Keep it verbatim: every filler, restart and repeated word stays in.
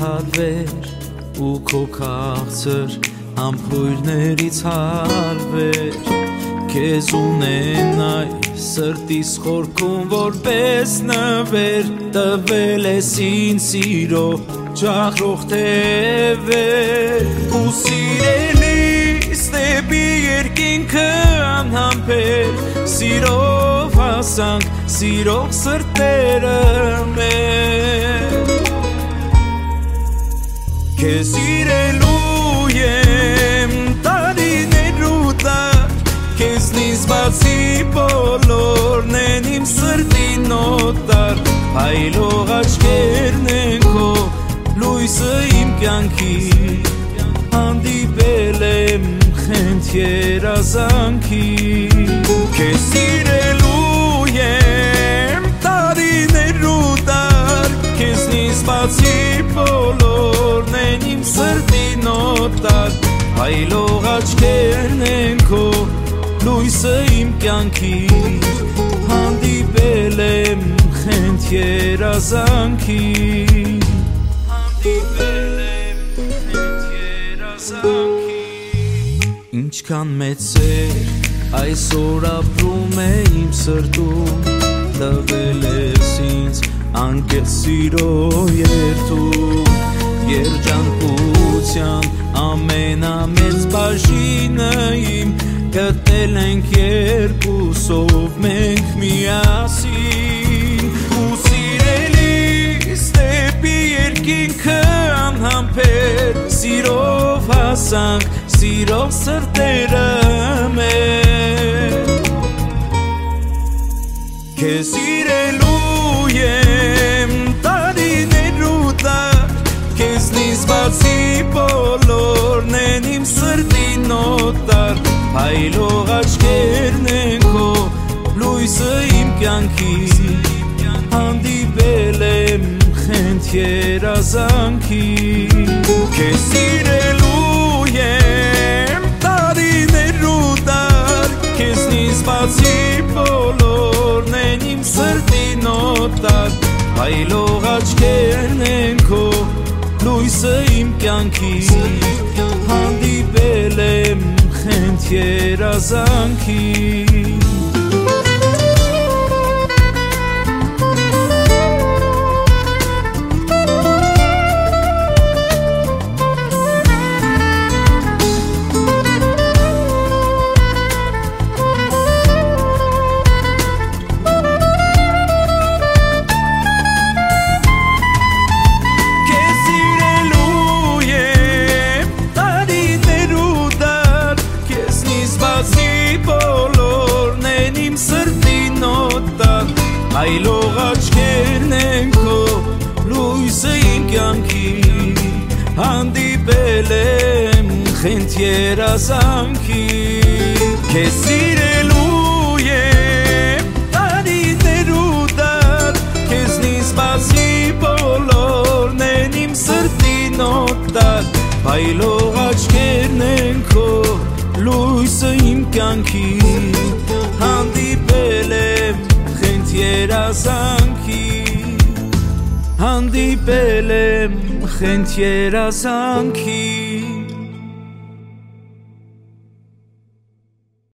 հատվեր ու քո քաղցր ամփոյրներից հարվեր Քեզ ունենայ սրտիս խորքում որպես նվեր տվել ես ինձ սիրո ջախրող թևեր ու սիրելիս դեպի երկինքը անհամբեր սիրով հասանք սիրող սրտերը մեր Քեզ սիրելու եմ տարիներու տար Քեզնից բացի բոլորն են իմ սրտի նոտար Հայլող աչքերն են քո լույսը իմ կյանքի Հանդիպել եմ խենթ երազանքի Քեզ սիրելու եմ տարիներու տար Քեզնից բացի բոլորն են իմ սրտի նոտար Հայլող աչքերն են քո լույսը իմ կյանքի Հանդիպել եմ խենթ երազանքի Հանդիպել եմ խենթ երազանքի Ինչքան մեծ էր այսօր ապրում է իմ սրտում Տվել ես ինձ անկեղծ սիրո երթում Երջանկության ամենամեծ բաժինը իմ Գտել ենք երկուսով մենք միասին Ու սիրելիս դեպի երկինքը անհամբեր Սիրով հասանք սիրող սրտերը մեր Քեզ սիրելու եմ տարիներու տար Քեզնից բացի բոլորն են իմ սրտի նոտար Հայլող աչքերն են քո լույսը իմ կյանքի Հանդիպել եմ խենթ երազանքի Քեզ սիրելու եմ տարիներու տար Քեզնից բացի բոլորն են իմ սրտի նոտար Հայլող աչքերն են քո լույսը իմ կյանքի Հանդիպել եմ խենթ երազանքի Հայլող աչքերն են քո լույսը իմ կյանքի Հանդիպել եմ խենթ երազանքի Քեզ սիրելու եմ տարիներու տար Քեզնից բացի բոլորն են իմ սրտի նոտար Հայլող աչքերն են քո լույսը իմ կյանքի Հանդիպել եմ երազանքի Հանդիպել եմ խենթ երազանքի